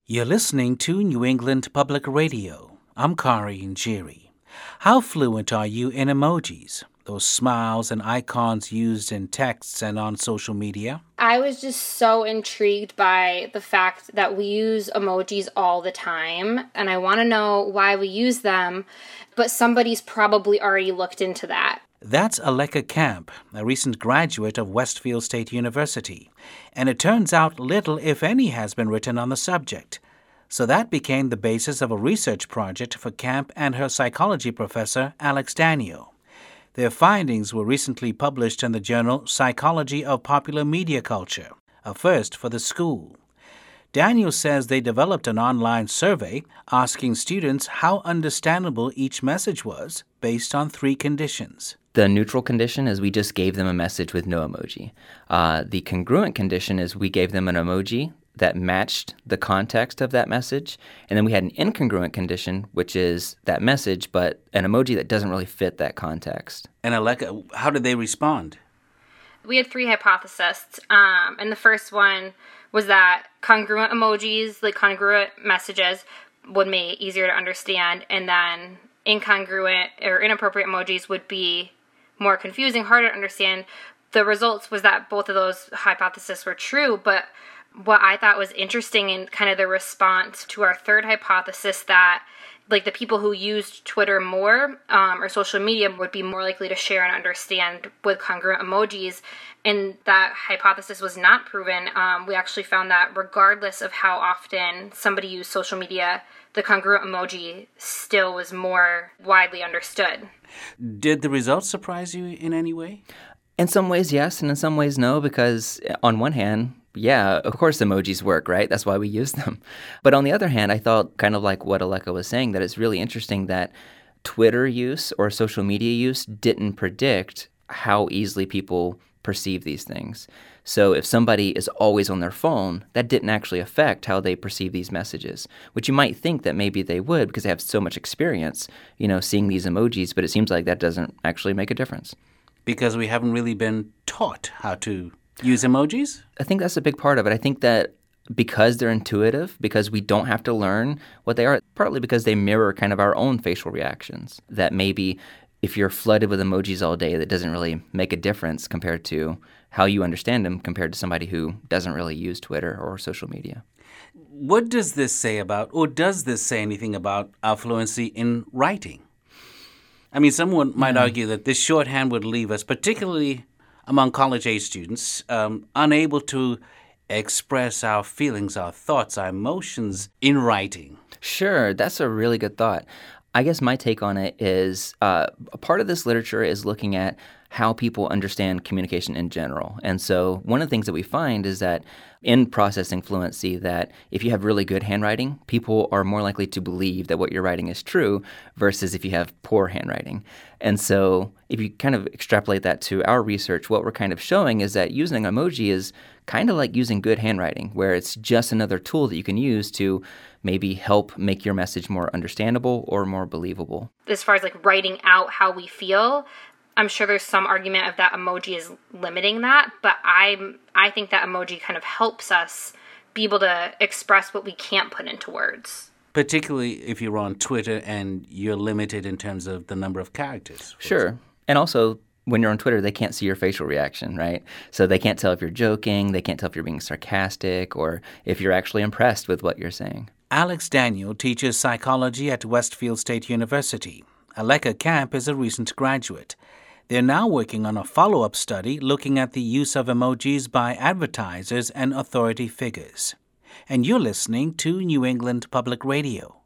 You're listening to New England Public Radio. I'm Kari Njeri. How fluent are you in emojis, those smiles and icons used in texts and on social media? I was just so intrigued by the fact that we use emojis all the time, and I want to know why we use them, but somebody's probably already looked into that. That's Aleka Camp, a recent graduate of Westfield State University, and it turns out little, if any, has been written on the subject. So that became the basis of a research project for Camp and her psychology professor, Alex Daniel. Their findings were recently published in the journal Psychology of Popular Media Culture, a first for the school. Daniel says they developed an online survey asking students how understandable each message was based on 3 conditions. The neutral condition is we just gave them a message with no emoji. The congruent condition is we gave them an emoji that matched the context of that message. And then we had an incongruent condition, which is that message, but an emoji that doesn't really fit that context. And Aleka, how did they respond? We had 3 hypotheses, and the first one was that congruent emojis, like congruent messages, would make it easier to understand, and then incongruent or inappropriate emojis would be more confusing, harder to understand. The results was that both of those hypotheses were true, but what I thought was interesting in kind of the response to our third hypothesis that like the people who used Twitter more or social media would be more likely to share and understand with congruent emojis. And that hypothesis was not proven. We actually found that regardless of how often somebody used social media, the congruent emoji still was more widely understood. Did the results surprise you in any way? In some ways, yes, and in some ways, no, because on one hand, yeah, of course emojis work, right? That's why we use them. But on the other hand, I thought kind of like what Aleka was saying, that it's really interesting that Twitter use or social media use didn't predict how easily people perceive these things. So if somebody is always on their phone, that didn't actually affect how they perceive these messages, which you might think that maybe they would because they have so much experience, seeing these emojis, but it seems like that doesn't actually make a difference. Because we haven't really been taught how to use emojis? I think that's a big part of it. I think that because they're intuitive, because we don't have to learn what they are, partly because they mirror kind of our own facial reactions, that maybe if you're flooded with emojis all day, that doesn't really make a difference compared to how you understand them compared to somebody who doesn't really use Twitter or social media. What does this say about, or does this say anything about our fluency in writing? I mean, someone might argue that this shorthand would leave us, particularly among college-age students, unable to express our feelings, our thoughts, our emotions in writing. Sure, that's a really good thought. I guess my take on it is a part of this literature is looking at how people understand communication in general. And so one of the things that we find is that in processing fluency, that if you have really good handwriting, people are more likely to believe that what you're writing is true versus if you have poor handwriting. And so if you kind of extrapolate that to our research, what we're kind of showing is that using emoji is kind of like using good handwriting, where it's just another tool that you can use to maybe help make your message more understandable or more believable. As far as like writing out how we feel, I'm sure there's some argument of that emoji is limiting that, but I think that emoji kind of helps us be able to express what we can't put into words. Particularly if you're on Twitter and you're limited in terms of the number of characters. Sure. And also, when you're on Twitter, they can't see your facial reaction, right? So they can't tell if you're joking, they can't tell if you're being sarcastic, or if you're actually impressed with what you're saying. Alex Daniel teaches psychology at Westfield State University. Aleka Camp is a recent graduate. They're now working on a follow-up study looking at the use of emojis by advertisers and authority figures. And you're listening to New England Public Radio.